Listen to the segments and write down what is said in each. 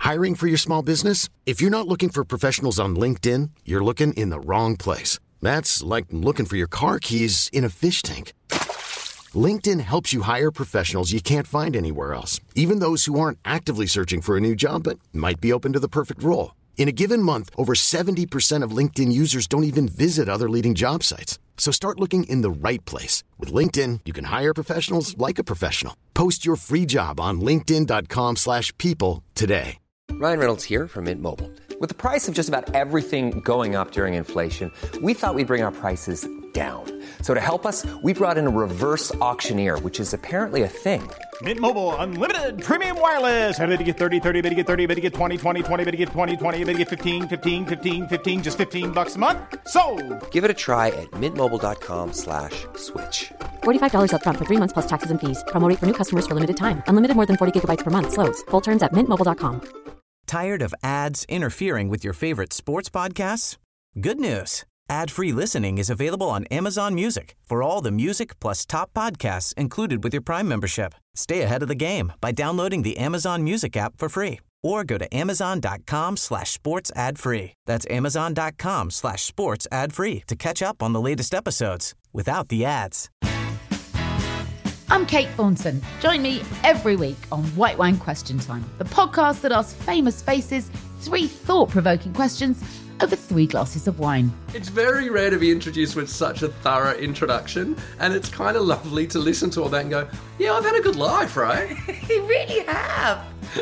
Hiring for your small business? If you're not looking for professionals on LinkedIn, you're looking in the wrong place. That's like looking for your car keys in a fish tank. LinkedIn helps you hire professionals you can't find anywhere else, even those who aren't actively searching for a new job but might be open to the perfect role. In a given month, over 70% of LinkedIn users don't even visit other leading job sites. So start looking in the right place. With LinkedIn, you can hire professionals like a professional. Post your free job on linkedin.com/people today. Ryan Reynolds here from Mint Mobile. With the price of just about everything going up during inflation, we thought we'd bring our prices down. So to help us, we brought in a reverse auctioneer, which is apparently a thing. Mint Mobile Unlimited Premium Wireless. How to get 30, 30, bit to get 30, bit to get 20, 20, 20, bit to get 20, 20, bit to get 15, 15, 15, 15, just $15 a month? Sold! Give it a try at mintmobile.com/switch. $45 up front for 3 months plus taxes and fees. Promo rate for new customers for limited time. Unlimited more than 40 gigabytes per month. Slows full terms at mintmobile.com. Tired of ads interfering with your favorite sports podcasts? Good news. Ad-free listening is available on Amazon Music for all the music plus top podcasts included with your Prime membership. Stay ahead of the game by downloading the Amazon Music app for free or go to amazon.com/sports ad free. That's amazon.com/sports ad free to catch up on the latest episodes without the ads. I'm Kate Thornton. Join me every week on White Wine Question Time, the podcast that asks famous faces 3 thought-provoking questions over 3 glasses of wine. It's very rare to be introduced with such a thorough introduction, and it's kind of lovely to listen to all that and go, yeah, I've had a good life, right? You really have.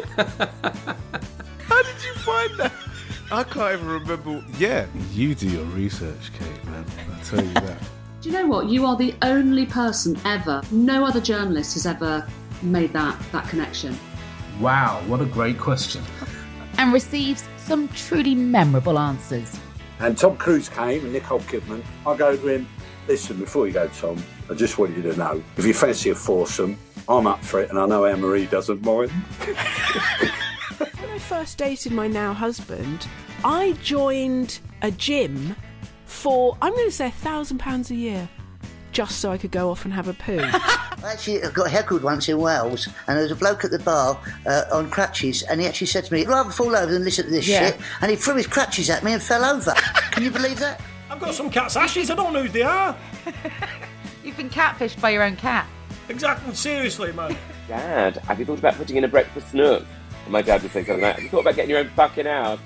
How did you find that? I can't even remember. Yeah, you do your research, Kate, man. I'll tell you that. Do you know what? You are the only person ever, no other journalist has ever made that connection. Wow, what a great question. And receives some truly memorable answers. And Tom Cruise came and Nicole Kidman. I go to him, listen, before you go, Tom, I just want you to know, if you fancy a foursome, I'm up for it, and I know Anne-Marie doesn't mind. When I first dated my now husband, I joined a gym for, I'm going to say £1,000 a year, just so I could go off and have a poo. Actually, I got heckled once in Wales, and there was a bloke at the bar on crutches, and he actually said to me, I'd rather fall over than listen to this shit, and he threw his crutches at me and fell over. Can you believe that? I've got some cat's ashes, I don't know who they are. You've been catfished by your own cat. Exactly, seriously, man. Dad, have you thought about putting in a breakfast nook? And my dad would say something like, have you thought about getting your own fucking house?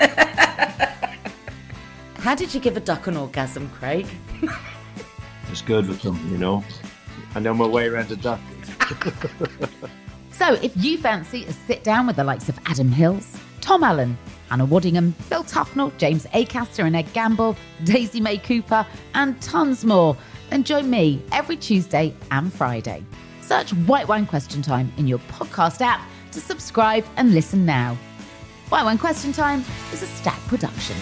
How did you give a duck an orgasm, Craig? It's good with them, you know. And then we're way around the duck. So if you fancy a sit down with the likes of Adam Hills, Tom Allen, Hannah Waddingham, Phil Tufnell, James Acaster and Ed Gamble, Daisy May Cooper, and tons more, then join me every Tuesday and Friday. Search White Wine Question Time in your podcast app to subscribe and listen now. White Wine Question Time is a Stack production.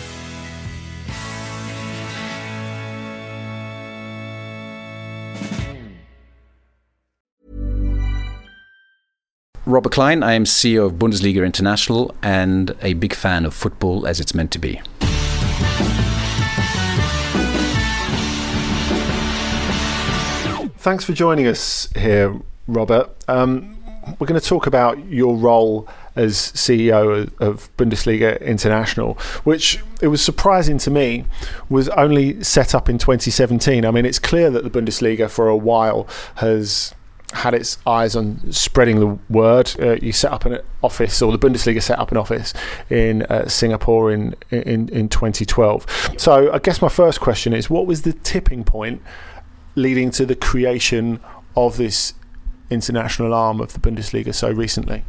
Robert Klein, I am CEO of Bundesliga International and a big fan of football as it's meant to be. Thanks for joining us here, Robert. We're going to talk about your role as CEO of Bundesliga International, which, it was surprising to me, was only set up in 2017. I mean, it's clear that the Bundesliga for a while has had its eyes on spreading the word. You set up an office, or the Bundesliga set up an office in Singapore in 2012. So I guess my first question is, what was the tipping point leading to the creation of this international arm of the Bundesliga so recently?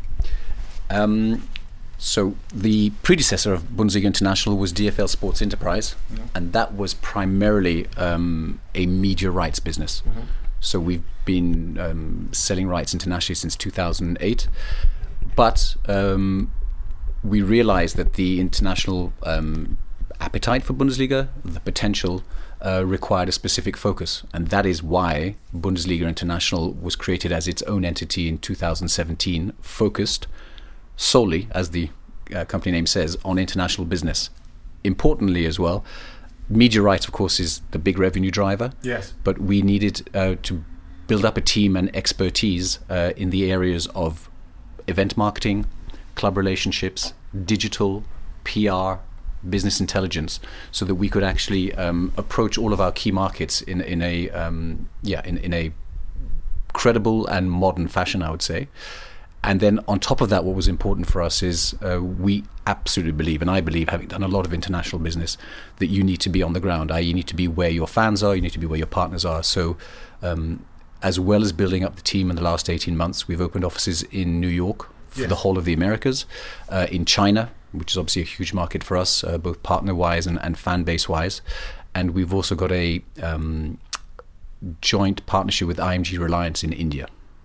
So the predecessor of Bundesliga International was DFL Sports Enterprise, and that was primarily a media rights business. So we've been selling rights internationally since 2008, but we realized that the international appetite for Bundesliga, the potential, required a specific focus, and that is why Bundesliga International was created as its own entity in 2017, focused solely, as the company name says, on international business. Importantly as well, media rights, of course, is the big revenue driver. Yes. But we needed to build up a team and expertise in the areas of event marketing, club relationships, digital, PR, business intelligence, so that we could actually approach all of our key markets in a credible and modern fashion, I would say. And then on top of that, what was important for us is we absolutely believe, and I believe, having done a lot of international business, that you need to be on the ground. You need to be where your fans are, you need to be where your partners are. So as well as building up the team in the last 18 months, we've opened offices in New York for the whole of the Americas, in China, which is obviously a huge market for us, both partner-wise and fan base-wise. And we've also got a joint partnership with IMG Reliance in India.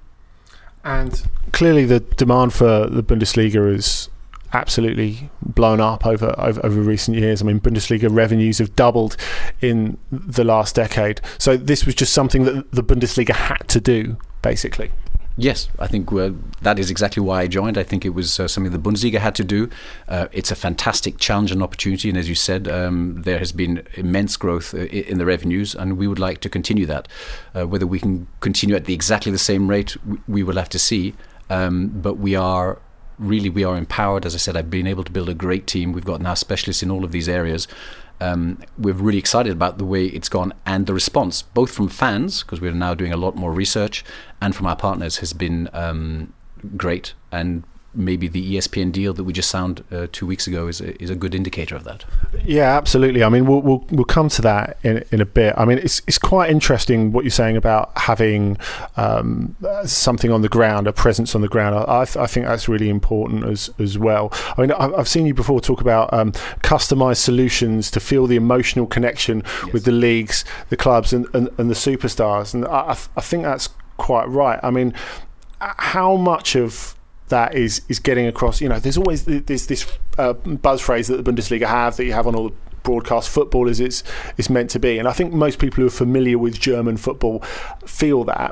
And clearly the demand for the Bundesliga is absolutely blown up over recent years. I mean, Bundesliga revenues have doubled in the last decade. So this was just something that the Bundesliga had to do, basically. Yes, I think that is exactly why I joined. I think it was something the Bundesliga had to do. It's a fantastic challenge and opportunity, and as you said, there has been immense growth in the revenues, and we would like to continue that. Whether we can continue at exactly the same rate, we will have to see. But we are empowered. As I said, I've been able to build a great team. We've got now specialists in all of these areas. We're really excited about the way it's gone, and the response, both from fans, because we're now doing a lot more research, and from our partners, has been great. And maybe the ESPN deal that we just signed 2 weeks ago is a good indicator of that. Yeah, absolutely. I mean, we'll come to that in a bit. I mean, it's quite interesting what you're saying about having something on the ground, a presence on the ground. I think that's really important as well. I mean, I've seen you before talk about customized solutions to feel the emotional connection with the leagues, the clubs, and the superstars. And I think that's quite right. I mean, how much of that is getting across? You know, there's always this buzz phrase that the Bundesliga have, that you have on all the broadcast football, is it's meant to be. And I think most people who are familiar with German football feel that.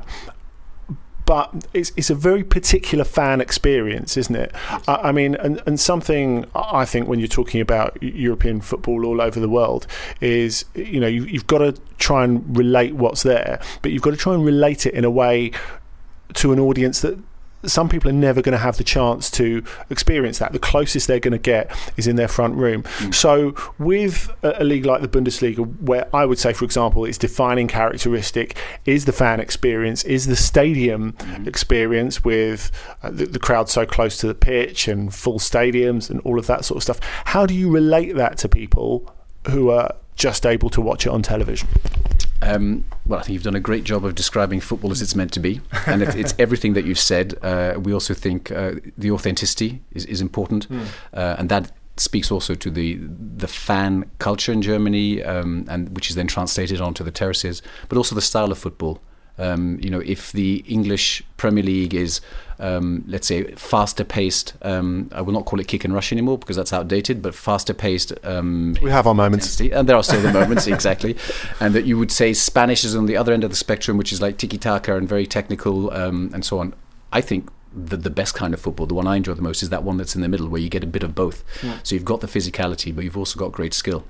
But it's a very particular fan experience, isn't it? I mean, and something I think when you're talking about European football all over the world is, you know, you've got to try and relate what's there, but you've got to try and relate it in a way to an audience that some people are never going to have the chance to experience that. The closest they're going to get is in their front room. So with a league like the Bundesliga, where I would say, for example, its defining characteristic is the fan experience, is the stadium experience with the crowd so close to the pitch and full stadiums and all of that sort of stuff. How do you relate that to people who are just able to watch it on television? Well, I think you've done a great job of describing football as it's meant to be, and it's everything that you've said. We also think the authenticity is important, and that speaks also to the fan culture in Germany, and which is then translated onto the terraces, but also the style of football. You know, if the English Premier League is, let's say, faster paced, I will not call it kick and rush anymore because that's outdated, but faster paced. We have our moments. And there are still the moments, exactly. And that you would say Spanish is on the other end of the spectrum, which is like tiki-taka and very technical, and so on. I think the best kind of football, the one I enjoy the most, is that one that's in the middle, where you get a bit of both. So you've got the physicality, but you've also got great skill.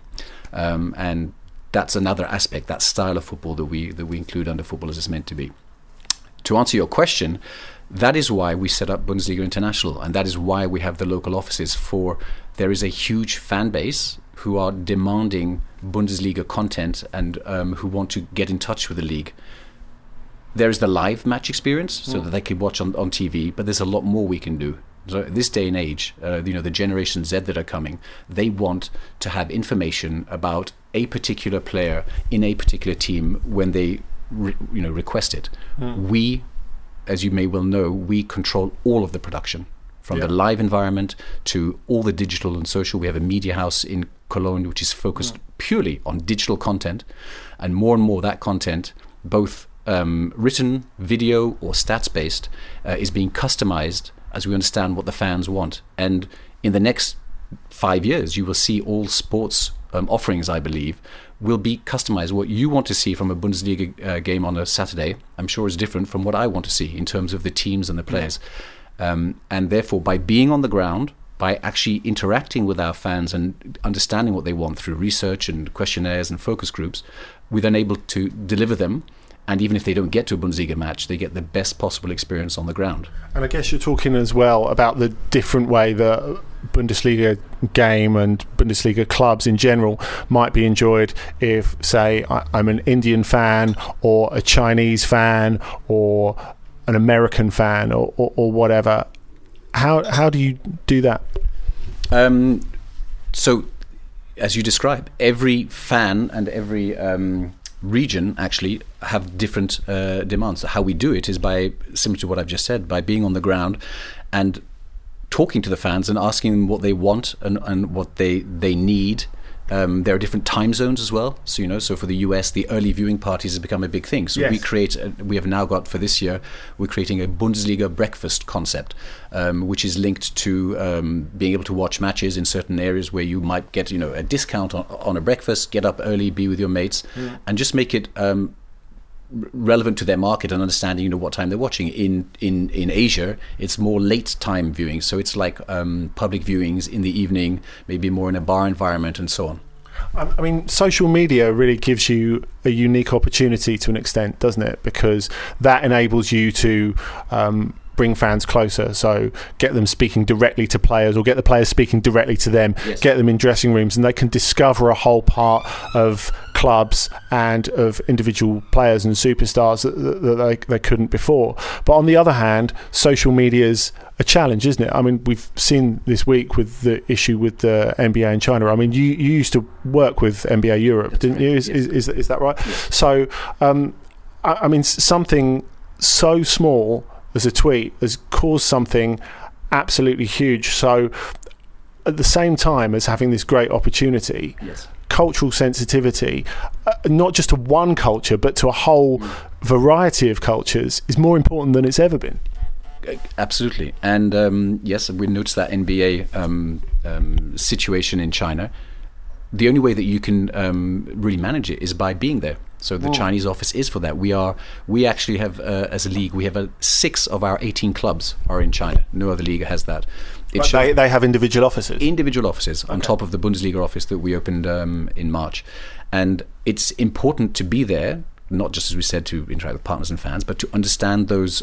And that's another aspect, that style of football that we include under football as it's meant to be. To answer your question, that is why we set up Bundesliga International, and that is why we have the local offices. There is a huge fan base who are demanding Bundesliga content and who want to get in touch with the league. There is the live match experience, so that they can watch on TV, but there's a lot more we can do. So this day and age, the Generation Z that are coming, they want to have information about a particular player in a particular team when they request it. We, as you may well know, we control all of the production, from the live environment to all the digital and social. We have a media house in Cologne which is focused purely on digital content, and more that content, both written, video or stats based, is being customized as we understand what the fans want. And in the next 5 years, you will see all sports offerings, I believe, will be customized. What you want to see from a Bundesliga game on a Saturday, I'm sure is different from what I want to see in terms of the teams and the players. And therefore, by being on the ground, by actually interacting with our fans and understanding what they want through research and questionnaires and focus groups, we're then able to deliver them And even if they don't get to a Bundesliga match, they get the best possible experience on the ground. And I guess you're talking as well about the different way that Bundesliga game and Bundesliga clubs in general might be enjoyed if, say, I'm an Indian fan or a Chinese fan or an American fan or whatever. How do you do that? So, as you describe, every fan and every region actually have different demands. How we do it is by, similar to what I've just said, by being on the ground and talking to the fans and asking them what they want and what they need. There are different time zones as well. So, so for the US, the early viewing parties has become a big thing. So we have now got, for this year, we're creating a Bundesliga breakfast concept, which is linked to being able to watch matches in certain areas where you might get, a discount on a breakfast, get up early, be with your mates, and just make it relevant to their market and understanding what time they're watching. In Asia, it's more late time viewing, so it's like public viewings in the evening, maybe more in a bar environment and so on. I mean, social media really gives you a unique opportunity to an extent, doesn't it? Because that enables you to bring fans closer, so get them speaking directly to players or get the players speaking directly to them, get them in dressing rooms, and they can discover a whole part of clubs and of individual players and superstars that they couldn't before. But on the other hand, social media's a challenge, isn't it? I mean, we've seen this week with the issue with the NBA in China. I mean, you used to work with NBA Europe, didn't you? Is that right? Yes. So, I mean, something so small as a tweet has caused something absolutely huge. So at the same time as having this great opportunity, cultural sensitivity, not just to one culture but to a whole variety of cultures, is more important than it's ever been. Absolutely. And yes, we noticed that NBA situation in China. The only way that you can really manage it is by being there. So the Chinese office is for that. We actually have, as a league, we have 6 of our 18 clubs are in China. No other league has that. They have individual offices? Individual offices on top of the Bundesliga office that we opened in March. And it's important to be there, not just, as we said, to interact with partners and fans, but to understand those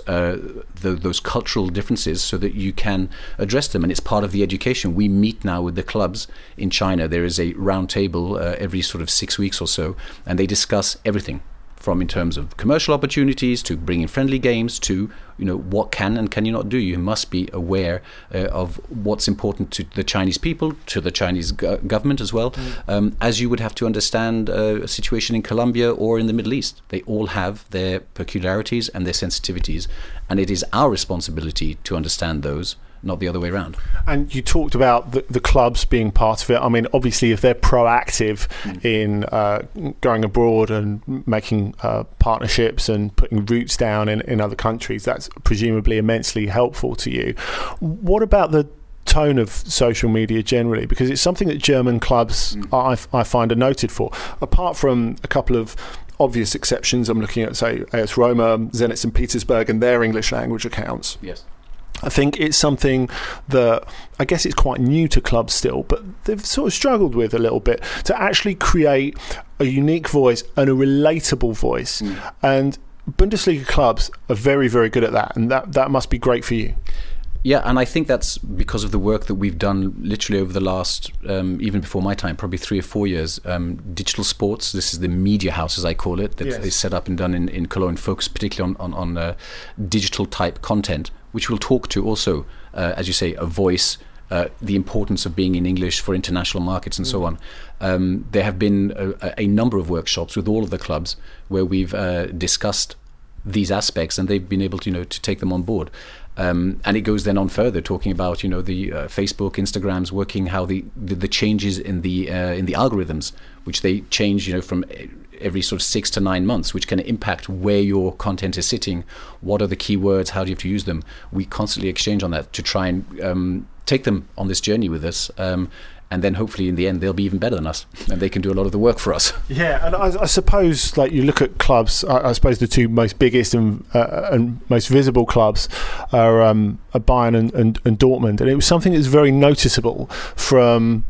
cultural differences so that you can address them. And it's part of the education. We meet now with the clubs in China. There is a round table every sort of 6 weeks or so, and they discuss everything from in terms of commercial opportunities to bringing friendly games to what can and can you not do. You must be aware of what's important to the Chinese people, to the Chinese government as well, as you would have to understand a situation in Colombia or in the Middle East. They all have their peculiarities and their sensitivities, and it is our responsibility to understand those, not the other way around. And you talked about the clubs being part of it. I mean, obviously, if they're proactive in going abroad and making partnerships and putting roots down in other countries, that's presumably immensely helpful to you. What about the tone of social media generally? Because it's something that German clubs, I find, are noted for. Apart from a couple of obvious exceptions, I'm looking at, say, AS Roma, Zenit St. Petersburg and their English language accounts. Yes. I think it's something that I guess it's quite new to clubs still, but they've sort of struggled with a little bit to actually create a unique voice and a relatable voice. And Bundesliga clubs are very, very good at that, and that must be great for you. Yeah, and I think that's because of the work that we've done literally over the last, even before my time, probably 3 or 4 years. Digital Sports, this is the media house, as I call it, that is set up and done in Cologne, focused particularly on digital type content, which will talk to also, as you say, a voice, the importance of being in English for international markets and so on. There have been a number of workshops with all of the clubs where we've discussed these aspects, and they've been able to take them on board. And it goes then on further, talking about the Facebook, Instagrams, working how the changes in the algorithms, which they change from every sort of 6 to 9 months, which can impact where your content is sitting. What are the keywords? How do you have to use them? We constantly exchange on that to try and take them on this journey with us. And then hopefully in the end they'll be even better than us, and they can do a lot of the work for us. Yeah, and I suppose, like, you look at clubs, I suppose the 2 most biggest and most visible clubs are Bayern and Dortmund, and it was something that's very noticeable from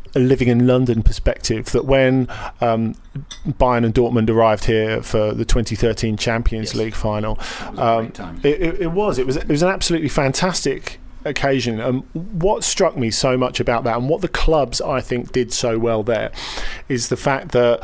a living in London perspective, that when Bayern and Dortmund arrived here for the 2013 Champions League final, it was an absolutely fantastic occasion. What struck me so much about that, and what the clubs I think did so well there, is the fact that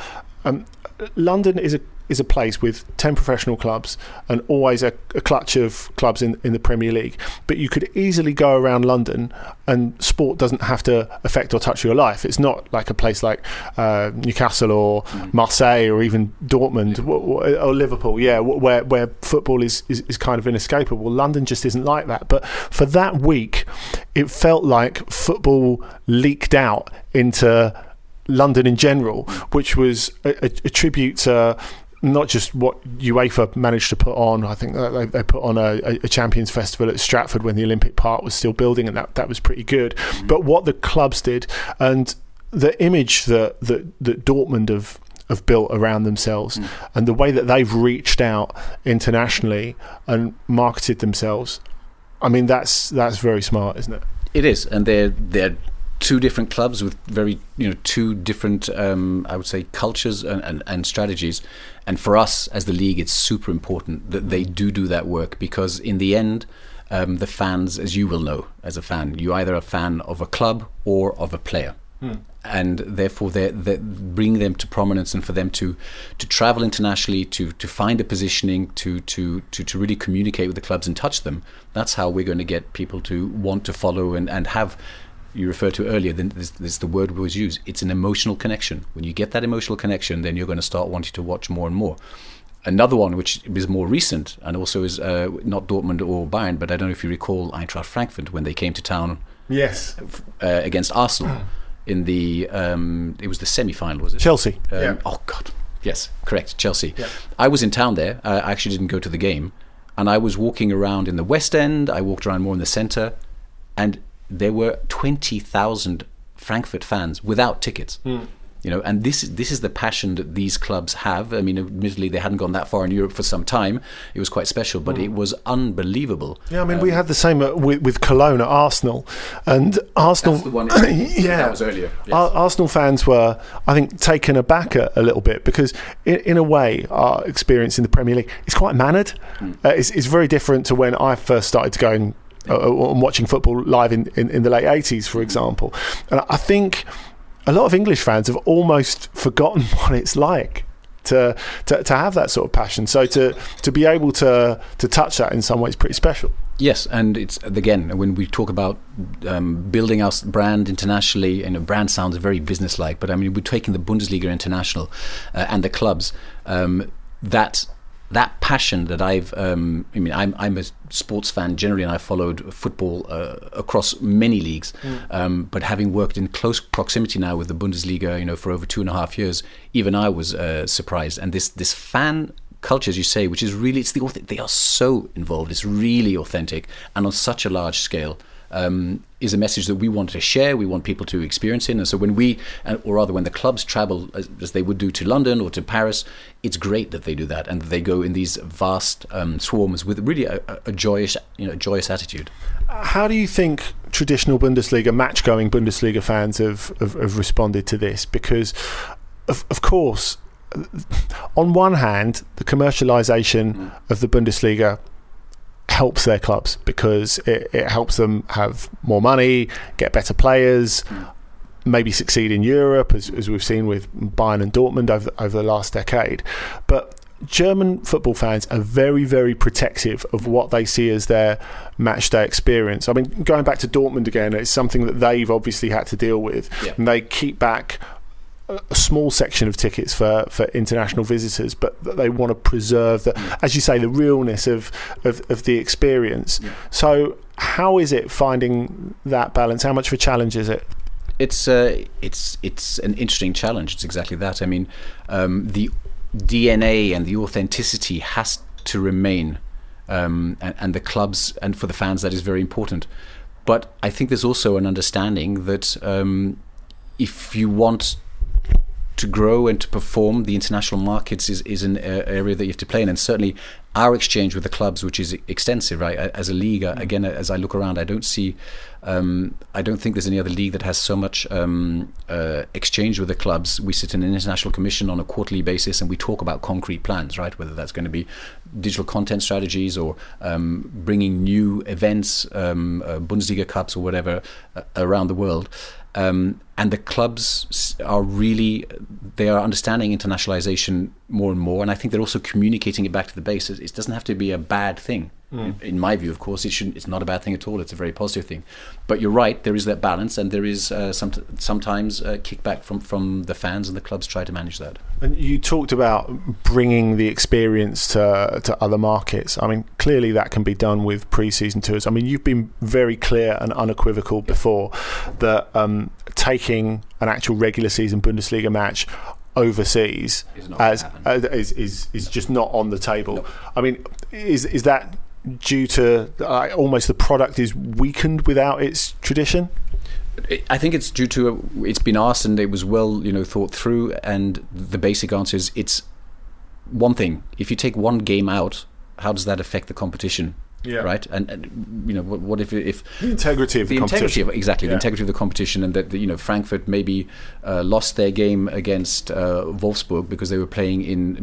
London is a place with 10 professional clubs and always a clutch of clubs in the Premier League. But you could easily go around London and sport doesn't have to affect or touch your life. It's not like a place like Newcastle or Marseille or even Dortmund or Liverpool, where football is kind of inescapable. London just isn't like that. But for that week, it felt like football leaked out into London in general, which was a tribute to not just what UEFA managed to put on. I think they put on a Champions Festival at Stratford when the Olympic Park was still building, and that was pretty good. But what the clubs did, and the image that Dortmund have built around themselves, and the way that they've reached out internationally and marketed themselves, I mean, that's very smart, isn't it? It is, and they're two different clubs with very two different I would say cultures and strategies. And for us as the league, it's super important that they do that work, because in the end, the fans, as you will know as a fan, you're either a fan of a club or of a player. And therefore they bring them to prominence, and for them to travel internationally, to find a positioning, to really communicate with the clubs and touch them. That's how we're going to get people to want to follow and have. You referred to earlier, then there's the word we always use. It's an emotional connection. When you get that emotional connection, then you're going to start wanting to watch more and more. Another one, which is more recent, and also is not Dortmund or Bayern, but I don't know if you recall Eintracht Frankfurt when they came to town. Yes. Against Arsenal in the it was the semi-final, was it? Chelsea. Oh God, yes, correct, Chelsea. Yeah. I was in town there. I actually didn't go to the game, and I was walking around in the West End. I walked around more in the centre, and there were 20,000 Frankfurt fans without tickets. And this is the passion that these clubs have. I mean, admittedly, they hadn't gone that far in Europe for some time. It was quite special, but it was unbelievable. Yeah, I mean, we had the same with Cologne at Arsenal, and Arsenal. That's the one. That was earlier. Yes. Arsenal fans were, I think, taken aback a little bit, because in a way, our experience in the Premier League is quite mannered. It's very different to when I first started going and watching football live in the late 80s, for example. And I think a lot of English fans have almost forgotten what it's like to have that sort of passion. So to be able to touch that in some ways is pretty special. Yes, and it's, again, when we talk about building our brand internationally, and a brand sounds very businesslike, but I mean, we're taking the Bundesliga International and the clubs, that passion that I'm a sports fan generally, and I followed football across many leagues. But having worked in close proximity now with the Bundesliga, for over 2.5 years, even I was surprised. And this fan culture, as you say, which is really, they are so involved. It's really authentic and on such a large scale. Is a message that we want to share. We want people to experience it. And so when when the clubs travel as they would do to London or to Paris, it's great that they do that, and that they go in these vast swarms with really a joyous attitude. How do you think traditional Bundesliga, match-going Bundesliga fans have responded to this? Because, of course, on one hand, the commercialisation of the Bundesliga helps their clubs, because it helps them have more money, get better players, maybe succeed in Europe, as we've seen with Bayern and Dortmund over the last decade. But German football fans are very, very protective of what they see as their match day experience. I mean, going back to Dortmund again, it's something that they've obviously had to deal with. And they keep back a small section of tickets for international visitors, but they want to preserve as you say, the realness of the experience. So how is it finding that balance? How much of a challenge is it? It's an interesting challenge. It's exactly that. I mean, the DNA and the authenticity has to remain, and the clubs, and for the fans, that is very important. But I think there's also an understanding that if you want to grow and to perform, the international markets is an area that you have to play in. And certainly our exchange with the clubs, which is extensive, right? As a league, again, as I look around, I don't think there's any other league that has so much exchange with the clubs. We sit in an international commission on a quarterly basis, and we talk about concrete plans, right? Whether that's going to be digital content strategies or bringing new events, Bundesliga Cups or whatever, around the world. And the clubs are understanding internationalization more and more, and I think they're also communicating it back to the base. It doesn't have to be a bad thing. In my view, of course, it's not a bad thing at all. It's a very positive thing. But you're right, there is that balance, and there is sometimes kickback from the fans, and the clubs try to manage that. And you talked about bringing the experience to other markets. I mean, clearly that can be done with pre-season tours. I mean, you've been very clear and unequivocal before that taking an actual regular season Bundesliga match overseas is just not on the table. No. I mean, is that due to almost the product is weakened without its tradition? I think it's due to it's been asked and it was well thought through, and the basic answer is it's one thing. If you take one game out, how does that affect the competition? Yeah. Right. And what if the integrity of the competition? The integrity of the competition, and that Frankfurt maybe lost their game against Wolfsburg because they were playing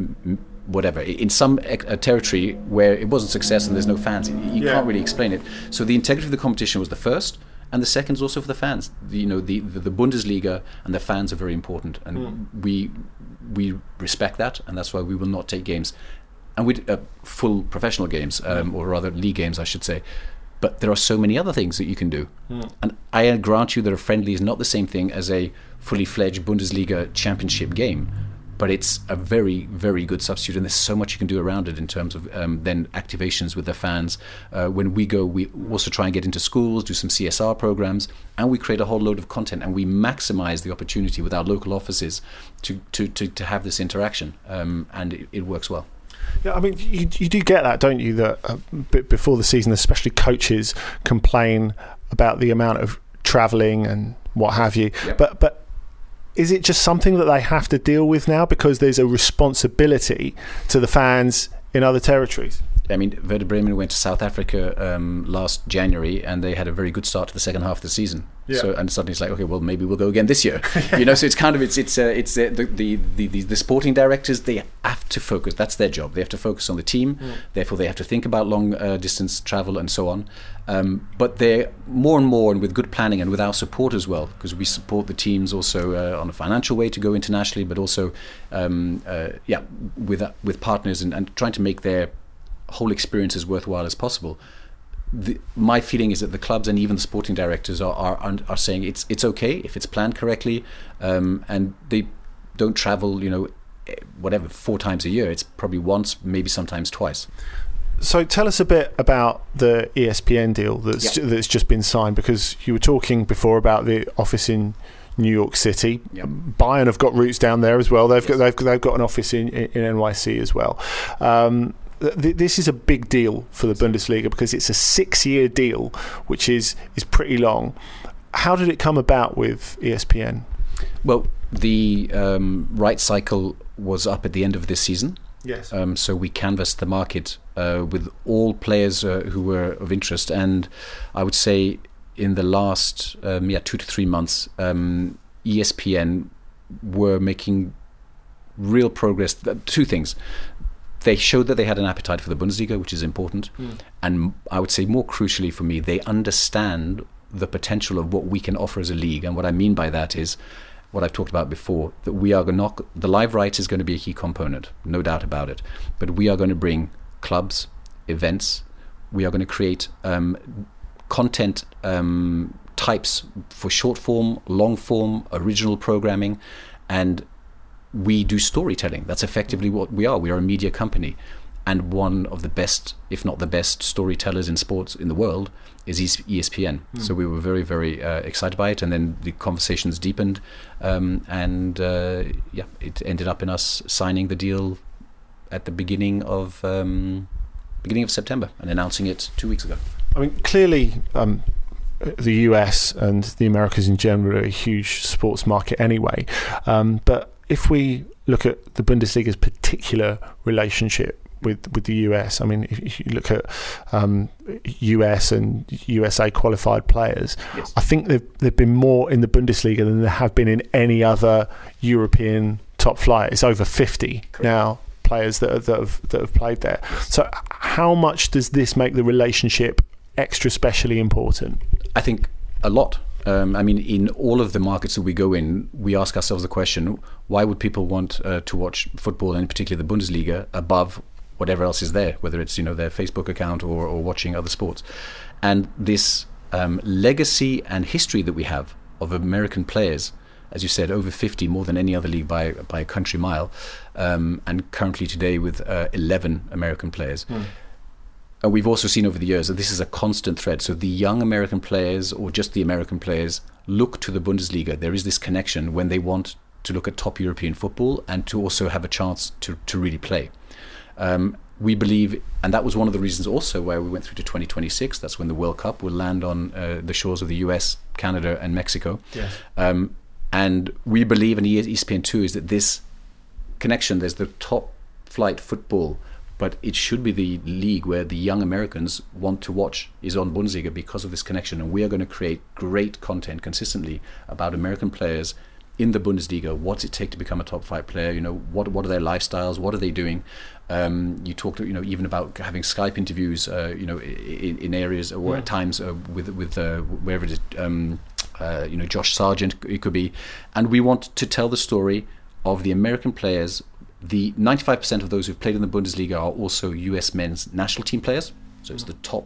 in some territory where it wasn't success and there's no fans. You can't really explain it. So the integrity of the competition was the first, and the second is also for the fans. The Bundesliga and the fans are very important, and we respect that, and that's why we will not take games. And we full professional games, or rather league games, I should say. But there are so many other things that you can do. And I grant you that a friendly is not the same thing as a fully fledged Bundesliga championship game. But it's a very, very good substitute, and there's so much you can do around it in terms of then activations with the fans. When we go, we also try and get into schools, do some CSR programs, and we create a whole load of content, and we maximize the opportunity with our local offices to have this interaction, and it works well. Yeah, I mean, you do get that, don't you? That before the season, especially coaches complain about the amount of travelling and what have you. Yep. But is it just something that they have to deal with now because there's a responsibility to the fans in other territories? I mean, Werder Bremen went to South Africa last January, and they had a very good start to the second half of the season. Yeah. So, and suddenly it's like, okay, well, maybe we'll go again this year. So it's kind of the sporting directors. They have to focus. That's their job. They have to focus on the team. Therefore, they have to think about long distance travel and so on. But they're more and more, and with good planning and with our support as well, because we support the teams also on a financial way to go internationally, but also with partners and trying to make their whole experience as worthwhile as possible. My feeling is that the clubs and even the sporting directors are saying it's okay if it's planned correctly, and they don't travel 4 times a year. It's probably once, maybe sometimes twice. So tell us a bit about the ESPN deal that's just been signed, because you were talking before about the office in New York City. Yep. Bayern have got roots down there as well. They've got an office in NYC as well. This is a big deal for the Bundesliga because it's a 6-year deal, which is pretty long. How did it come about with ESPN? Well, the rights cycle was up at the end of this season. Yes. So we canvassed the market with all players who were of interest, and I would say in the last 2 to 3 months, ESPN were making real progress. 2 things. They showed that they had an appetite for the Bundesliga, which is important. And I would say more crucially for me, they understand the potential of what we can offer as a league. And what I mean by that is what I've talked about before, that we are the live rights is going to be a key component, no doubt about it. But we are going to bring clubs, events. We are going to create content types for short form, long form, original programming, and we do storytelling. That's effectively what we are. We are a media company, and one of the best, if not the best, storytellers in sports in the world is ESPN. So we were very, very excited by it, and then the conversations deepened, and it ended up in us signing the deal at the beginning of September and announcing it 2 weeks ago. I mean, clearly, the US and the Americas in general are a huge sports market anyway, but if we look at the Bundesliga's particular relationship with the US, I mean, if you look at US and USA qualified players, I think they've been more in the Bundesliga than there have been in any other European top flight. It's over 50 now players that have played there. So how much does this make the relationship extra specially important? I think a lot. I mean, in all of the markets that we go in, we ask ourselves the question, why would people want to watch football, and in particular the Bundesliga, above whatever else is there, whether it's, their Facebook account or watching other sports? And this legacy and history that we have of American players, as you said, over 50, more than any other league by a country mile, and currently today with 11 American players. And we've also seen over the years that this is a constant thread. So the young American players, or just the American players, look to the Bundesliga. There is this connection when they want to look at top European football and to also have a chance to really play. We believe, and that was one of the reasons also why we went through to 2026. That's when the World Cup will land on the shores of the US, Canada and Mexico. Yes. And we believe, and ESPN2 is that this connection, there's the top flight football, but it should be the league where the young Americans want to watch is on Bundesliga because of this connection. And we are going to create great content consistently about American players in the Bundesliga. What's it take to become a top flight player? What are their lifestyles? What are they doing? You talked, even about having Skype interviews, in areas or at times with wherever it is, Josh Sargent, it could be. And we want to tell the story of the American players. The 95% of those who've played in the Bundesliga are also US men's national team players. So it's the top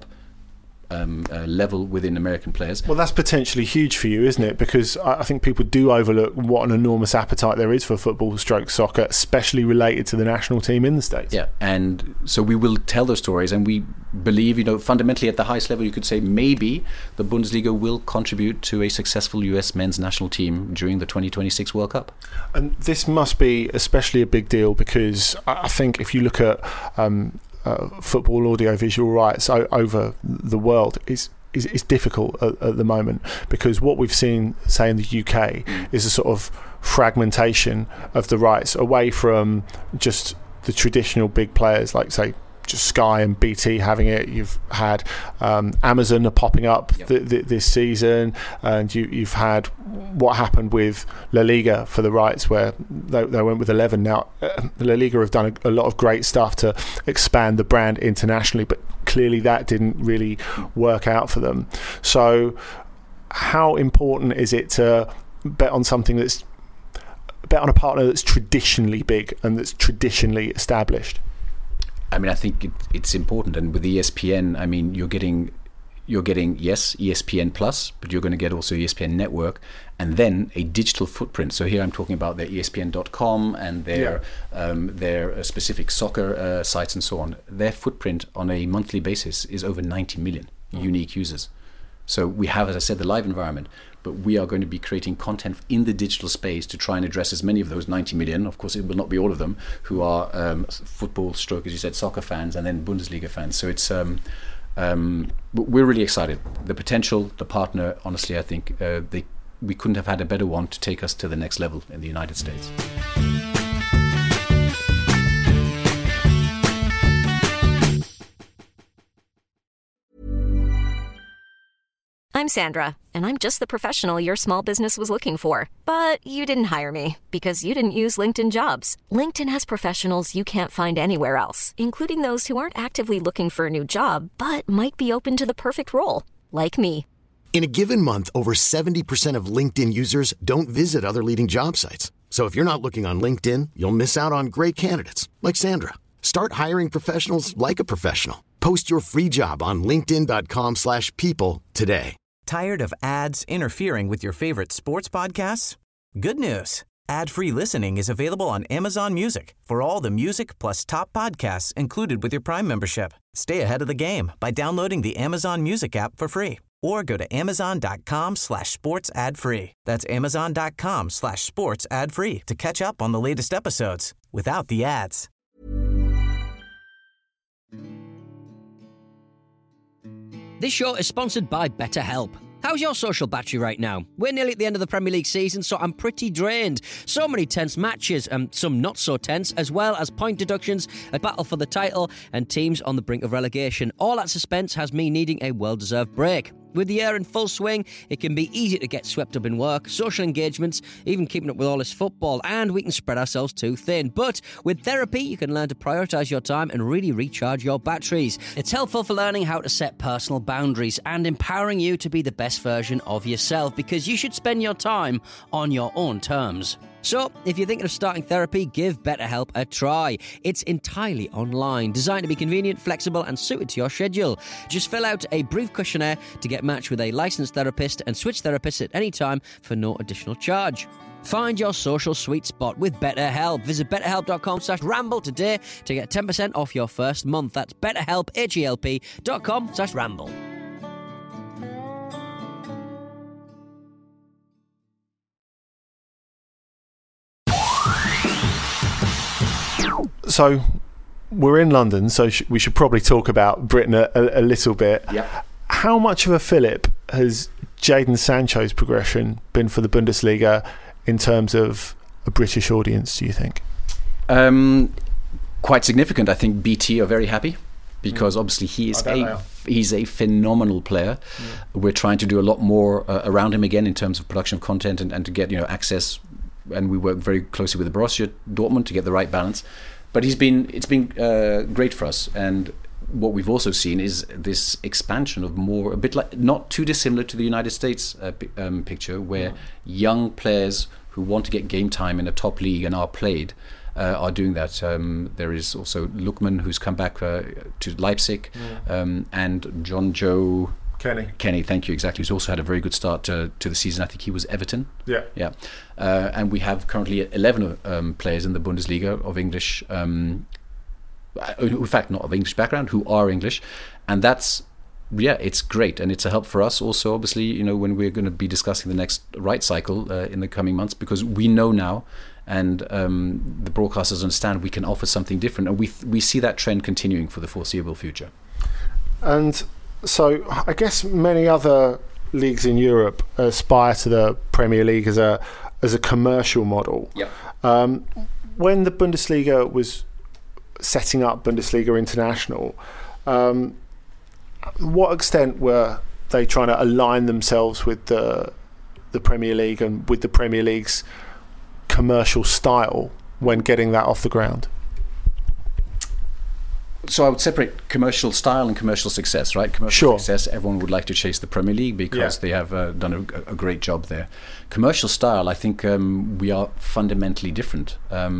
level within American players. Well, that's potentially huge for you, isn't it? Because I think people do overlook what an enormous appetite there is for football stroke soccer, especially related to the national team in the States. Yeah, and so we will tell those stories, and we believe, fundamentally at the highest level, you could say maybe the Bundesliga will contribute to a successful US men's national team during the 2026 World Cup. And this must be especially a big deal because I think if you look at football audio-visual rights over the world is difficult at the moment, because what we've seen, say, in the UK is a sort of fragmentation of the rights away from just the traditional big players like, say, just Sky and BT having it. You've had Amazon are popping up this season, and you've had what happened with La Liga for the rights, where they went with 11. Now, La Liga have done a lot of great stuff to expand the brand internationally, but clearly that didn't really work out for them. So how important is it to bet on something bet on a partner that's traditionally big and that's traditionally established? I mean, I think it's important, and with ESPN, I mean, you're getting yes, ESPN Plus, but you're going to get also ESPN Network, and then a digital footprint. So here I'm talking about their ESPN.com and their specific soccer sites and so on. Their footprint on a monthly basis is over 90 million unique users. So we have, as I said, the live environment, but we are going to be creating content in the digital space to try and address as many of those 90 million, of course it will not be all of them, who are football stroke, as you said, soccer fans, and then Bundesliga fans. So it's we're really excited. The potential, the partner, honestly, I think we couldn't have had a better one to take us to the next level in the United States. I'm Sandra, and I'm just the professional your small business was looking for. But you didn't hire me because you didn't use LinkedIn Jobs. LinkedIn has professionals you can't find anywhere else, including those who aren't actively looking for a new job, but might be open to the perfect role, like me. In a given month, over 70% of LinkedIn users don't visit other leading job sites. So if you're not looking on LinkedIn, you'll miss out on great candidates like Sandra. Start hiring professionals like a professional. Post your free job on linkedin.com/people today. Tired of ads interfering with your favorite sports podcasts? Good news. Ad-free listening is available on Amazon Music for all the music plus top podcasts included with your Prime membership. Stay ahead of the game by downloading the Amazon Music app for free, or go to amazon.com/sports ad free. That's amazon.com/sports ad free to catch up on the latest episodes without the ads. This show is sponsored by BetterHelp. How's your social battery right now? We're nearly at the end of the Premier League season, so I'm pretty drained. So many tense matches, and some not so tense, as well as point deductions, a battle for the title, and teams on the brink of relegation. All that suspense has me needing a well-deserved break. With the year in full swing, it can be easy to get swept up in work, social engagements, even keeping up with all this football, and we can spread ourselves too thin. But with therapy, you can learn to prioritise your time and really recharge your batteries. It's helpful for learning how to set personal boundaries and empowering you to be the best version of yourself, because you should spend your time on your own terms. So, if you're thinking of starting therapy, give BetterHelp a try. It's entirely online, designed to be convenient, flexible, and suited to your schedule. Just fill out a brief questionnaire to get matched with a licensed therapist and switch therapists at any time for no additional charge. Find your social sweet spot with BetterHelp. Visit betterhelp.com/ramble today to get 10% off your first month. That's betterhelp, HELP.com/ramble. So we're in London, so we should probably talk about Britain a little bit. Yep. How much of a fillip has Jadon Sancho's progression been for the Bundesliga in terms of a British audience, do you think? Quite significant. I think BT are very happy because obviously he's a phenomenal player. We're trying to do a lot more around him again in terms of production of content and to get access, and we work very closely with the Borussia Dortmund to get the right balance. But it's been great for us, and what we've also seen is this expansion of more, a bit like, not too dissimilar to the United States picture, where young players who want to get game time in a top league and are played are doing that. There is also Lookman, who's come back to Leipzig, and John Joe Kenny, thank you, exactly, who's also had a very good start to the season. I think he was Everton. Yeah. And we have currently 11 players in the Bundesliga of English, in fact not of English background, who are English, and that's, it's great, and it's a help for us also, obviously, when we're going to be discussing the next right cycle in the coming months, because we know now, and the broadcasters understand, we can offer something different, and we see that trend continuing for the foreseeable future. And so I guess many other leagues in Europe aspire to the Premier League as a commercial model. Yep. When the Bundesliga was setting up Bundesliga International, what extent were they trying to align themselves with the Premier League and with the Premier League's commercial style when getting that off the ground? So I would separate commercial style and commercial success, right? Commercial success, everyone would like to chase the Premier League because they have done a great job there. Commercial style, I think we are fundamentally different.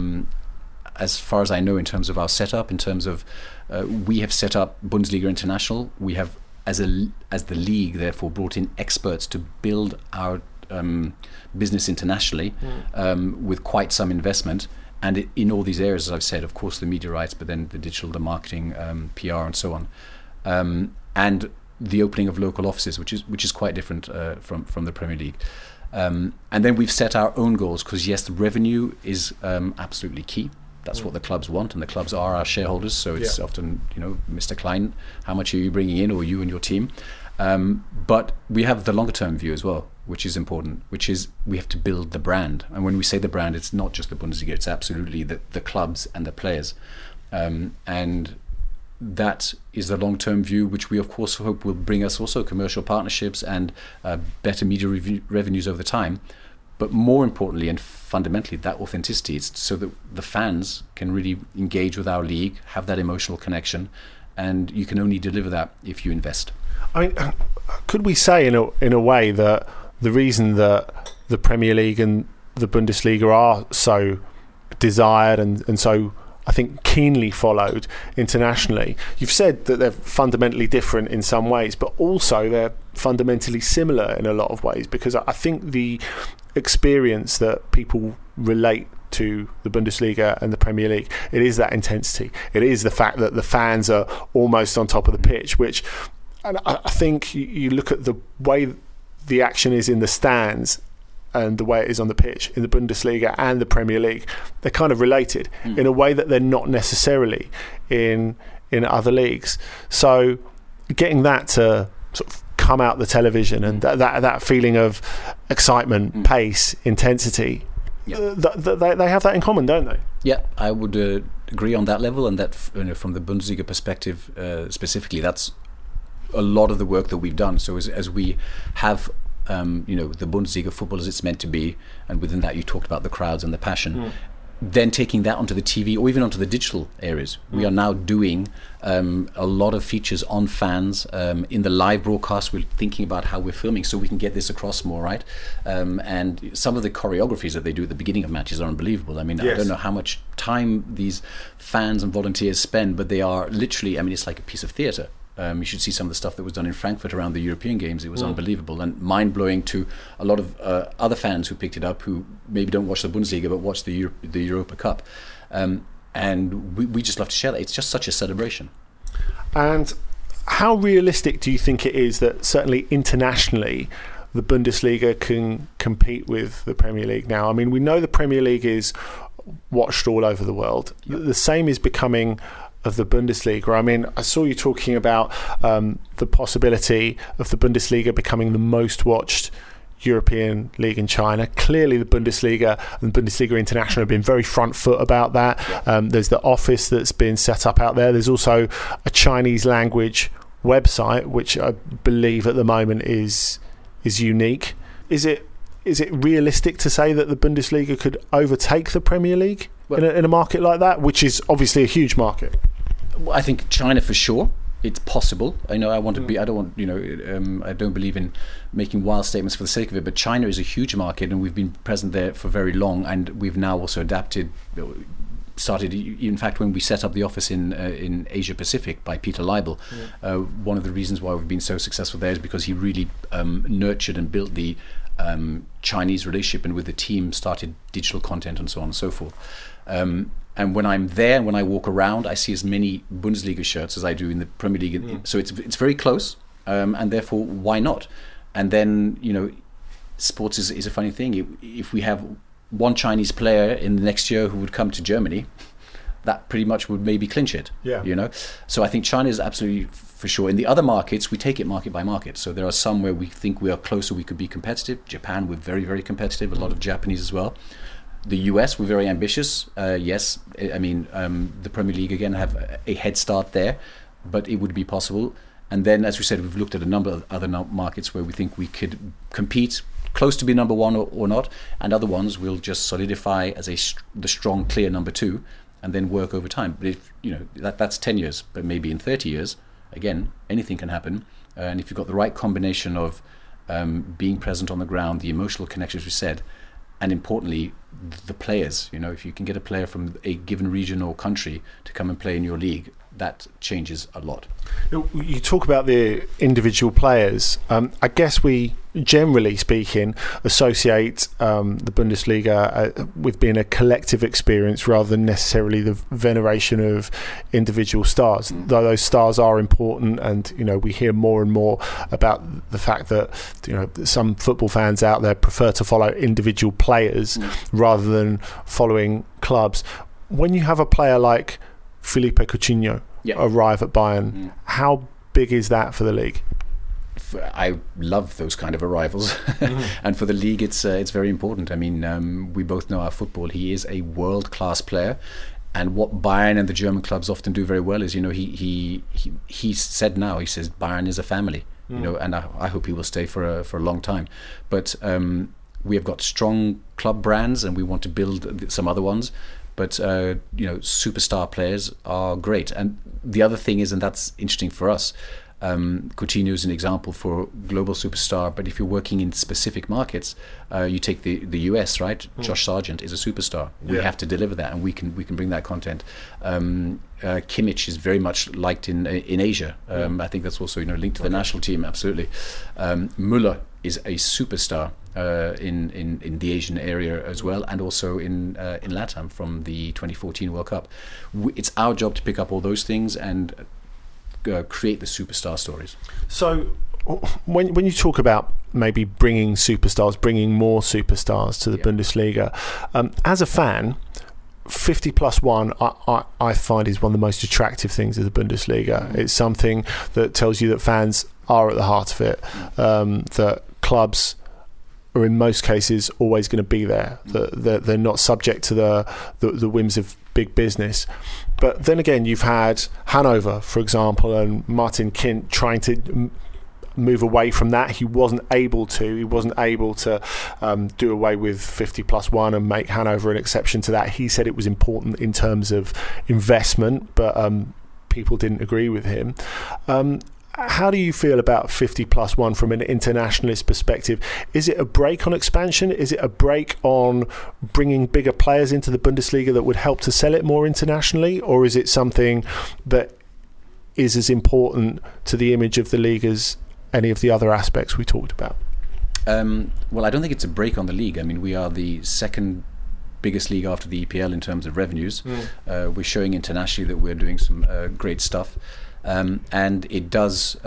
As far as I know, in terms of our setup, in terms of we have set up Bundesliga International. We have, as the league, therefore, brought in experts to build our business internationally with quite some investment. And in all these areas, as I've said, of course, the media rights, but then the digital, the marketing, PR, and so on, and the opening of local offices, which is quite different from the Premier League. And then we've set our own goals because yes, the revenue is absolutely key. That's what the clubs want, and the clubs are our shareholders. So it's often, Mr. Klein, how much are you bringing in, or you and your team? But we have the longer term view as well, which is important, which is we have to build the brand. And when we say the brand, it's not just the Bundesliga, it's absolutely the clubs and the players. And that is the long-term view, which we of course hope will bring us also commercial partnerships and better media revenues over time. But more importantly and fundamentally, that authenticity, it's so that the fans can really engage with our league, have that emotional connection, and you can only deliver that if you invest. I mean, could we say in a way that the reason that the Premier League and the Bundesliga are so desired and so, I think, keenly followed internationally, you've said that they're fundamentally different in some ways, but also they're fundamentally similar in a lot of ways, because I think the experience that people relate to the Bundesliga and the Premier League, it is that intensity. It is the fact that the fans are almost on top of the pitch, which, and I think you look at the way the action is in the stands and the way it is on the pitch in the Bundesliga and the Premier League, they're kind of related in a way that they're not necessarily in other leagues. So getting that to sort of come out the television, and that feeling of excitement, pace, intensity. They have that in common, don't they? Yeah, I would agree on that level, and that from the Bundesliga perspective specifically, that's a lot of the work that we've done. So as we have the Bundesliga football as it's meant to be, and within that you talked about the crowds and the passion, then taking that onto the TV or even onto the digital areas. We are now doing a lot of features on fans. In the live broadcast, we're thinking about how we're filming so we can get this across more, right? And some of the choreographies that they do at the beginning of matches are unbelievable. I mean, I don't know how much time these fans and volunteers spend, but they are literally, I mean, it's like a piece of theatre. You should see some of the stuff that was done in Frankfurt around the European Games. It was unbelievable and mind-blowing to a lot of other fans who picked it up, who maybe don't watch the Bundesliga but watch the Europa Cup. And we just love to share that. It's just such a celebration. And how realistic do you think it is that certainly internationally the Bundesliga can compete with the Premier League now? I mean, we know the Premier League is watched all over the world. The same is becoming of the Bundesliga. I mean, I saw you talking about the possibility of the Bundesliga becoming the most watched European league in China. Clearly the Bundesliga and Bundesliga International have been very front foot about that. There's the office that's been set up out there. There's also a Chinese language website, which I believe at the moment is unique. Is it realistic to say that the Bundesliga could overtake the Premier League in a market like that, which is obviously a huge market? I think China for sure. It's possible. I know I want to be. I don't want. I don't believe in making wild statements for the sake of it. But China is a huge market, and we've been present there for very long. And we've now also adapted. Started. In fact, when we set up the office in Asia Pacific by Peter Leibel, one of the reasons why we've been so successful there is because he really nurtured and built the Chinese relationship, and with the team started digital content and so on and so forth. And when I'm there, when I walk around, I see as many Bundesliga shirts as I do in the Premier League. So it's very close, and therefore, why not? And then, sports is a funny thing. If we have one Chinese player in the next year who would come to Germany, that pretty much would maybe clinch it. So I think China is absolutely for sure. In the other markets, we take it market by market. So there are some where we think we are closer, we could be competitive. Japan, we're very, very competitive. A lot of Japanese as well. The US, we're very ambitious. Yes, I mean, the Premier League, again, have a head start there, but it would be possible. And then, as we said, we've looked at a number of other markets where we think we could compete close to be number one or not, and other ones we'll just solidify as the strong, clear number two, and then work over time. But if that's 10 years, but maybe in 30 years, again, anything can happen. And if you've got the right combination of being present on the ground, the emotional connections we said, and importantly, the players. If you can get a player from a given region or country to come and play in your league, that changes a lot. You talk about the individual players. I guess we, generally speaking, associate the Bundesliga with being a collective experience rather than necessarily the veneration of individual stars. Though those stars are important, and we hear more and more about the fact that some football fans out there prefer to follow individual players rather than following clubs. When you have a player like Philippe Coutinho arrive at Bayern, how big is that for the league? I love those kind of arrivals, and for the league, it's very important. I mean, we both know our football. He is a world-class player, and what Bayern and the German clubs often do very well is, he said now, he says Bayern is a family, and I hope he will stay for a long time. But we have got strong club brands, and we want to build some other ones. But superstar players are great. And the other thing is, and that's interesting for us, Coutinho is an example for global superstar. But if you're working in specific markets, you take the US, right? Josh Sargent is a superstar. We have to deliver that, and we can bring that content. Kimmich is very much liked in Asia. I think that's also linked to the national team. Absolutely. Müller is a superstar in the Asian area as well, and also in LATAM from the 2014 World Cup. It's our job to pick up all those things and create the superstar stories. So when you talk about maybe bringing more superstars to the Bundesliga, as a fan, 50+1 I find is one of the most attractive things of the Bundesliga. It's something that tells you that fans are at the heart of it. That clubs are in most cases always going to be there. That they're not subject to the whims of big business. But then again, you've had Hanover, for example, and Martin Kind trying to move away from that. He wasn't able to do away with 50+1 and make Hanover an exception to that. He said it was important in terms of investment, but people didn't agree with him. How do you feel about 50+1 from an internationalist perspective? Is it a brake on expansion? Is it a brake on bringing bigger players into the Bundesliga that would help to sell it more internationally? Or is it something that is as important to the image of the league as any of the other aspects we talked about? Well, I don't think it's a brake on the league. I mean, we are the second biggest league after the EPL in terms of revenues. We're showing internationally that we're doing some great stuff. And it does,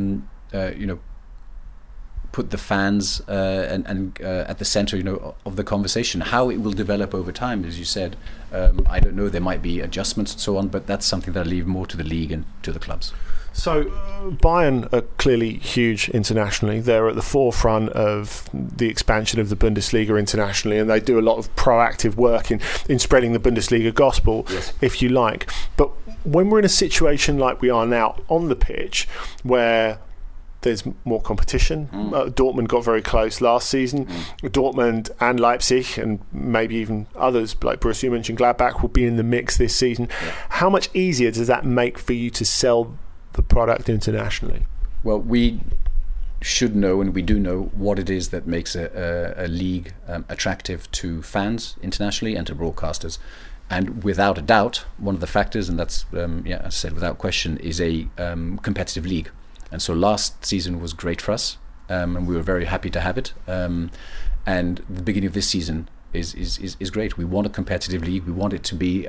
put the fans and at the centre, of the conversation. How it will develop over time, as you said, I don't know. There might be adjustments and so on, but that's something that I leave more to the league and to the clubs. So Bayern are clearly huge internationally. They're at the forefront of the expansion of the Bundesliga internationally, and they do a lot of proactive work in spreading the Bundesliga gospel, if you like. But when we're in a situation like we are now on the pitch, where there's more competition, Dortmund got very close last season. Dortmund and Leipzig, and maybe even others like Borussia Mönchengladbach, will be in the mix this season. How much easier does that make for you to sell the product internationally? Well, we should know, and we do know, what it is that makes a league attractive to fans internationally and to broadcasters. And without a doubt, one of the factors, and that's, as I said, without question, is a competitive league. And so last season was great for us, and we were very happy to have it. And the beginning of this season is great. We want a competitive league. We want it to be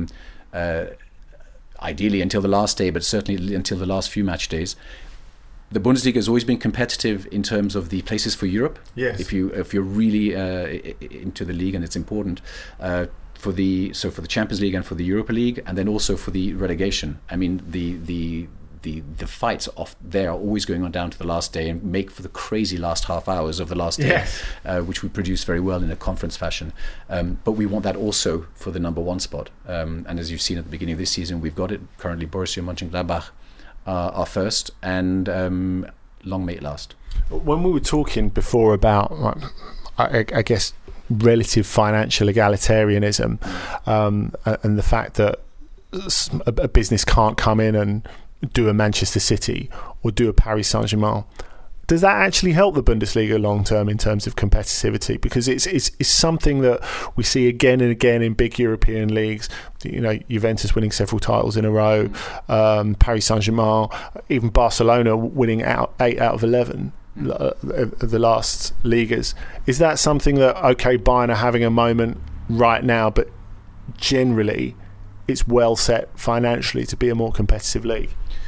ideally until the last day, but certainly until the last few match days. The Bundesliga has always been competitive in terms of the places for Europe. Yes. If you're really into the league, and it's important for the Champions League and for the Europa League, and then also for the relegation. I mean, the fights off there are always going on down to the last day and make for the crazy last half hours of the last day, which we produce very well in a conference fashion. But we want that also for the number one spot. And as you've seen at the beginning of this season, we've got it. Currently, Borussia Mönchengladbach are first, and long may it last. When we were talking before about, I guess, relative financial egalitarianism, and the fact that a business can't come in and do a Manchester City or do a Paris Saint-Germain, does that actually help the Bundesliga long term in terms of competitivity? Because it's something that we see again and again in big European leagues. Juventus winning several titles in a row, Paris Saint-Germain, even Barcelona winning 8 out of 11 the last Ligas. Is that something that, okay, Bayern are having a moment right now, but generally it's well set financially to be a more competitive league?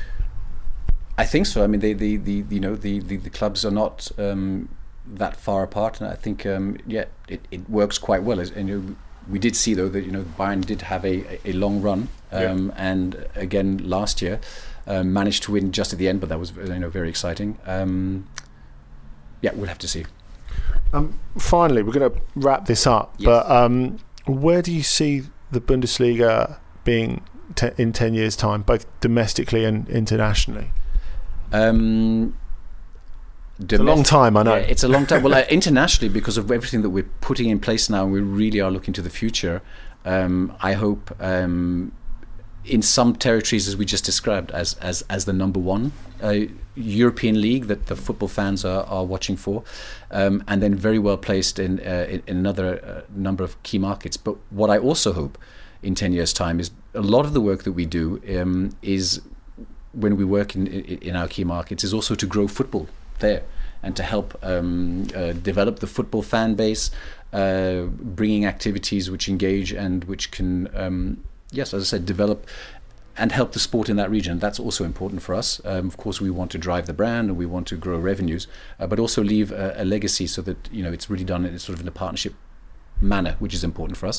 I think so. I mean, the clubs are not that far apart, and I think it works quite well. And we did see though that Bayern did have a long run, and again last year managed to win just at the end, but that was very exciting. We'll have to see. Finally, we're going to wrap this up, but where do you see the Bundesliga being in 10 years' time, both domestically and internationally? It's a long time, I know. Yeah, it's a long time. Well, internationally, because of everything that we're putting in place now, and we really are looking to the future. I hope in some territories, as we just described, as the number one European league that the football fans are watching for, and then very well placed in another number of key markets. But what I also hope in 10 years' time is a lot of the work that we do is, when we work in our key markets, is also to grow football there and to help develop the football fan base, bringing activities which engage and which can, as I said, develop and help the sport in that region. That's also important for us. Of course, we want to drive the brand and we want to grow revenues, but also leave a legacy so that it's really done in sort of in a partnership manner, which is important for us.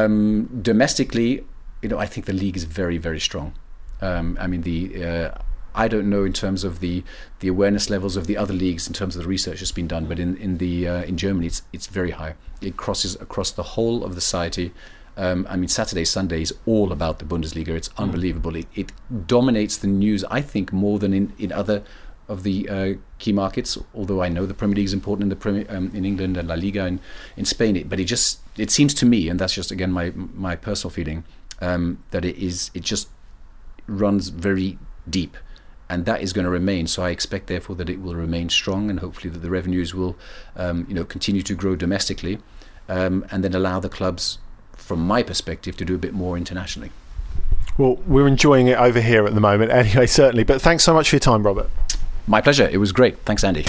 Domestically, I think the league is very, very strong. I mean, I don't know in terms of the awareness levels of the other leagues in terms of the research that's been done, but in Germany it's very high. It crosses across the whole of the society. Saturday, Sunday is all about the Bundesliga. It's unbelievable. It dominates the news, I think, more than in other of the key markets. Although I know the Premier League is important in England and La Liga in Spain, but it seems to me, and that's just again my personal feeling, that it just runs very deep, and that is going to remain. So I expect, therefore, that it will remain strong, and hopefully that the revenues will, continue to grow domestically, and then allow the clubs, from my perspective, to do a bit more internationally. Well, we're enjoying it over here at the moment, anyway, certainly. But thanks so much for your time, Robert. My pleasure. It was great. Thanks, Andy.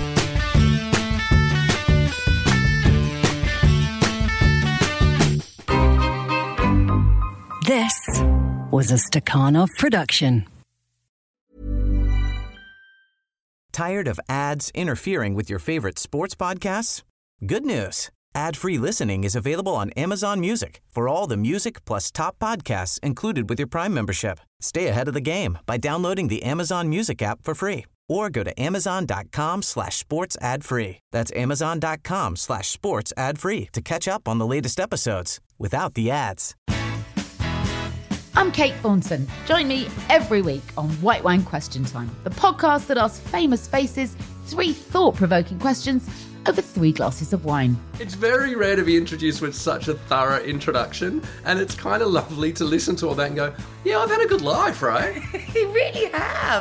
This was a Stakhanov production. Tired of ads interfering with your favorite sports podcasts? Good news. Ad-free listening is available on Amazon Music for all the music plus top podcasts included with your Prime membership. Stay ahead of the game by downloading the Amazon Music app for free, or go to amazon.com/sports ad free. That's amazon.com/sports ad free to catch up on the latest episodes without the ads. I'm Kate Thornton. Join me every week on White Wine Question Time, the podcast that asks famous faces 3 thought-provoking questions over 3 glasses of wine. It's very rare to be introduced with such a thorough introduction, and it's kind of lovely to listen to all that and go, yeah, I've had a good life, right? You really have.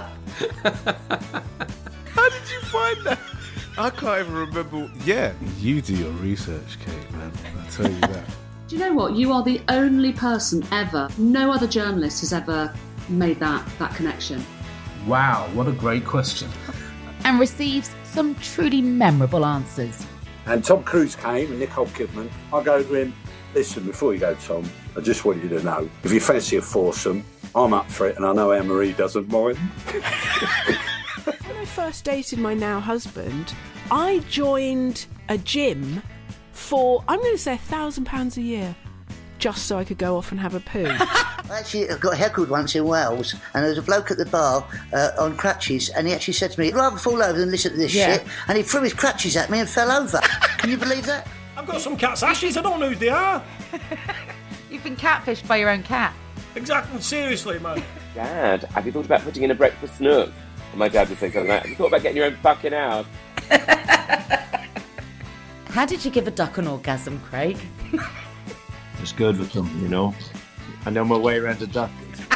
How did you find that? I can't even remember. Yeah, you do your research, Kate, man. I tell you that. Do you know what? You are the only person ever, no other journalist has ever made that connection. Wow, what a great question. And receives some truly memorable answers. And Tom Cruise came and Nicole Kidman. I go to him, listen, before you go, Tom, I just want you to know, if you fancy a foursome, I'm up for it, and I know Anne-Marie doesn't mind. When I first dated my now husband, I joined a gym for, I'm going to say, £1,000 a year, just so I could go off and have a poo. Actually, I got heckled once in Wales, and there was a bloke at the bar on crutches, and he actually said to me, I'd rather fall over than listen to this shit, and he threw his crutches at me and fell over. Can you believe that? I've got some cat's ashes, I don't know who they are. You've been catfished by your own cat. Exactly, seriously, man. Dad, have you thought about putting in a breakfast nook? And my dad would say something like, have you thought about getting your own fucking house? How did you give a duck an orgasm, Craig? It's good with them, I know my way around a duck.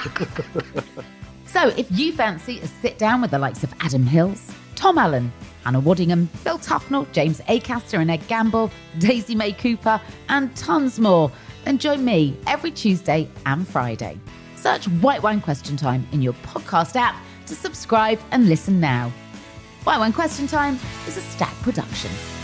So if you fancy a sit down with the likes of Adam Hills, Tom Allen, Hannah Waddingham, Phil Tufnell, James Acaster and Ed Gamble, Daisy May Cooper, and tons more, then join me every Tuesday and Friday. Search White Wine Question Time in your podcast app to subscribe and listen now. White Wine Question Time is a Stack production.